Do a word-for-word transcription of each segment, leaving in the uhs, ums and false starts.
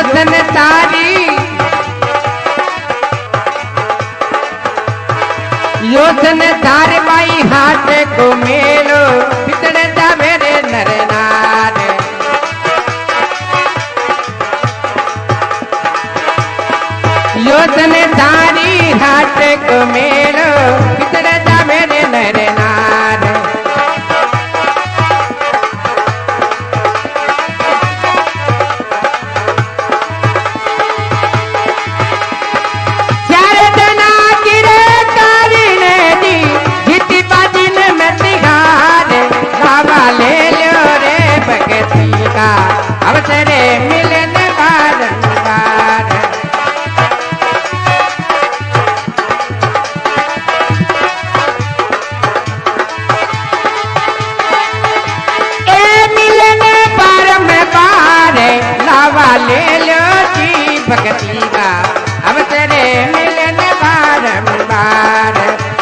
योधन तारी योधन तार बाई हाथ को मेलो पितड़ जावे रे नर नार योधन तारी हाथ को मेलो पितड़ जावे रे नर नार अवसरे मिलन बारंबार ए मिलन बारंबार लावा ले लो जी भक्ति का अवसरे मिलन बारंबार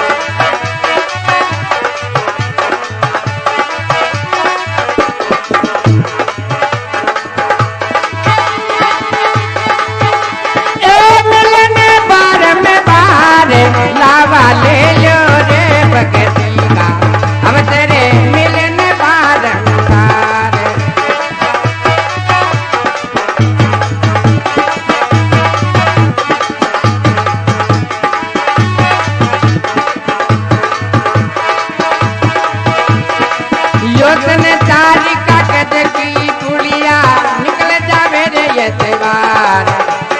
लावा ले लो रे भक्ति का अवसरे मिलन बारंबार योधन तारी कागज की पुड़िया निकल जावे रे ये त्योहार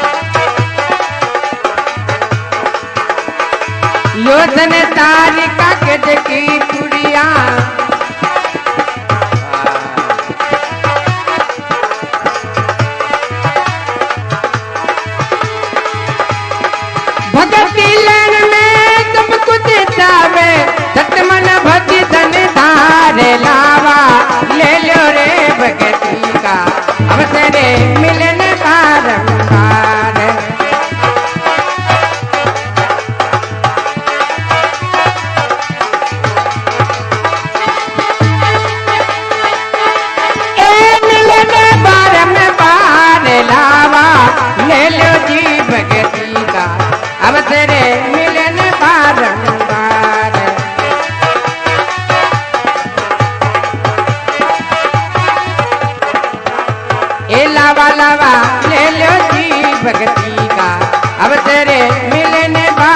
योधन तारी कागज की पुड़िया भगती लन में सब कुछ चावे सतमन भज धन धारे लावा ले लो रे भगती का अवसरे मिलन बारंबार लावा ले लो जी भगती का अवसरे मिलन बारंबार ए लावा लावा ले लो जी भगती का अवसरे मिलन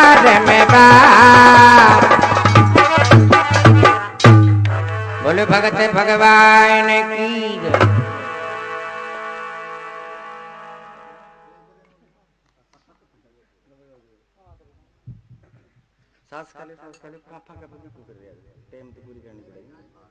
बारंबार बोलो भगत भगवान की सांस खाली सांस खाली काफा का भी कर रहा है टाइम तो पूरी करनी पड़ेगी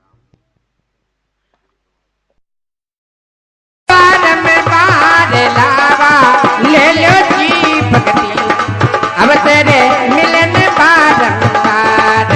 में बार लावा ले लो जी भक्ति अवसरे मिलन बारंबार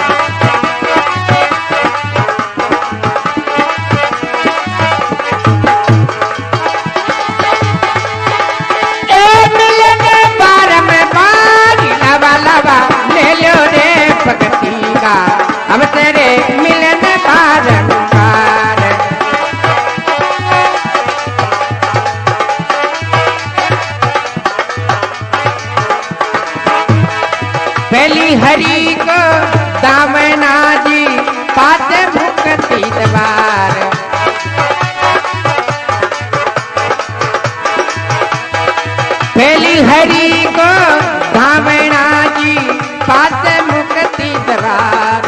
ए मिलन बारंबार लावा लावा भक्ति का अवसरे मिलन बारंबार पहली हरि को दामना जी पात मुक्ति द्वार पहली हरि को दामना जी पात मुक्ति द्वार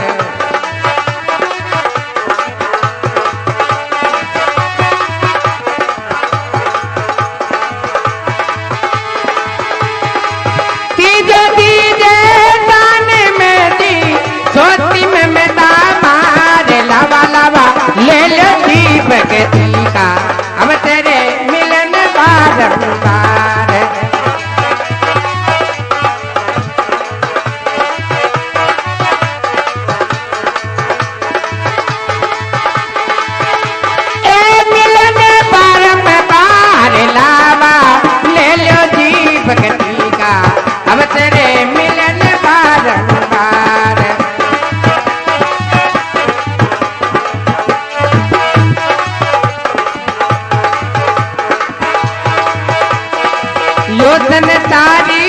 तीजे तीजे दान में दी सोती में मैं दामार लावा लावा ले लो जी भक्ति का अवसरे मिलन बारंबार भक्ति का अवसरे मिलन बारंबार योसन तारी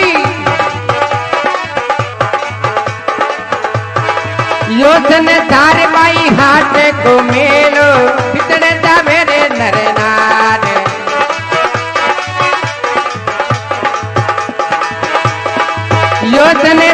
योसन तारे बाई हाथ को मेलो पितड़ जावे रे नर नार योसन